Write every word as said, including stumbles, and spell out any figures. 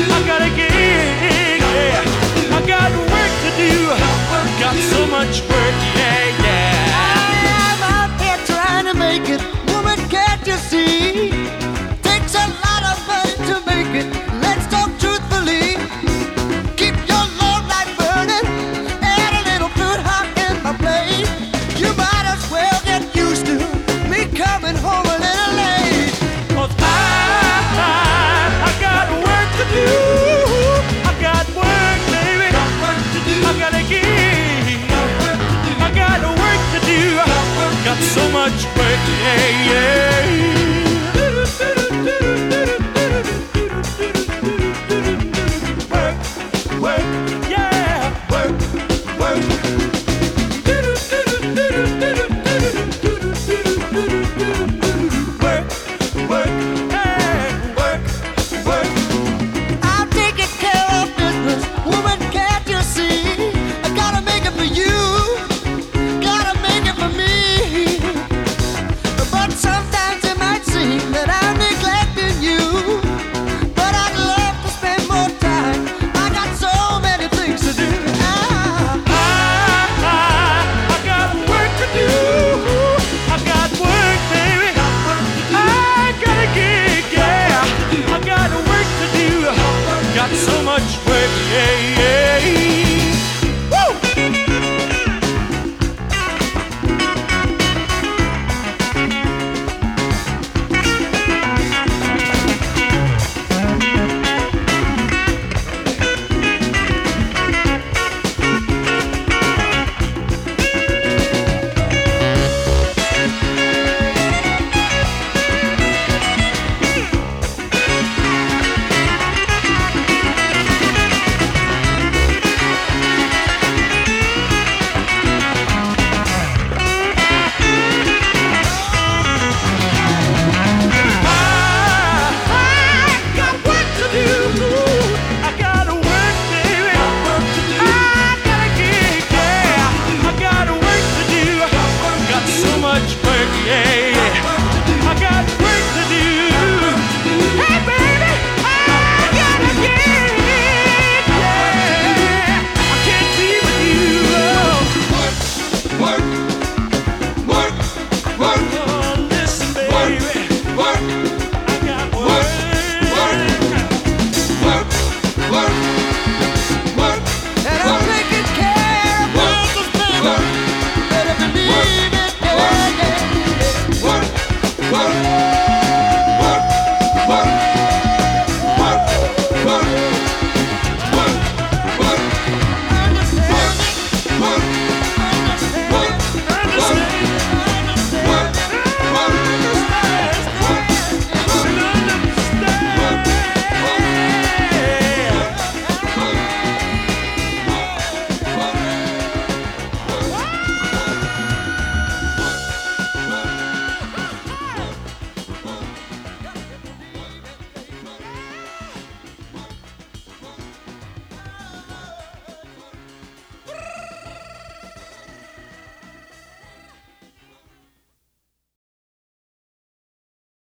I got a gig, yeah. I got work to do. Got so much work, yeah, yeah. I'm out there trying to make it. Woman, can't you see? Takes a lot of money to make it. Let's talk truthfully. Keep your love light burning. Add a little food hot in my plate. You might as well get used to me coming home a little late. 'Cause I, I, I got work to do. I got work, baby. I got a gig. I got work to do. Got so much work, yeah, yeah. Work, work, yeah. Work, work. Work, work, yeah. Work, work. I'm taking care of business. Woman, can't you see? I gotta make it for you. Gotta make it for me. But sometimes it might seem that I'm neglecting you. But I'd love to spend more time. I got so many things to do. Ah. I, I, I got work to do. I got work, baby. I got a gig, yeah. I got work to do. Got so much